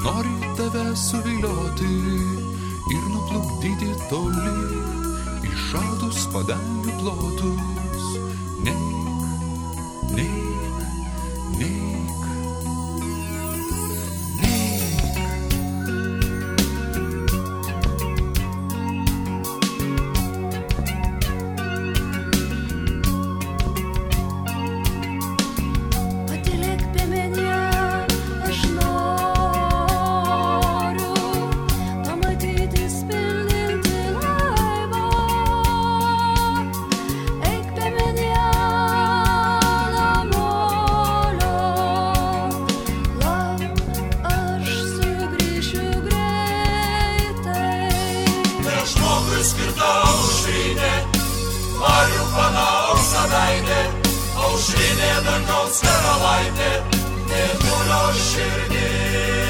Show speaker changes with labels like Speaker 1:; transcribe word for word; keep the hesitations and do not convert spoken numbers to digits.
Speaker 1: nori tave suvilioti ir nuplukdyti toli į šaltus padangių plotus. Neik, neik, neik, neik.
Speaker 2: Patylėk piemenyje, aš noriu pamatyti spindintį laivą. Eik piemenyje namolio, lauk, aš sugrįšiu greitai.
Speaker 3: Tai žmogui skirta aušrinė, marių pana auksaveidė, aušrinė dangaus karalaitė, Mėnulio širdį.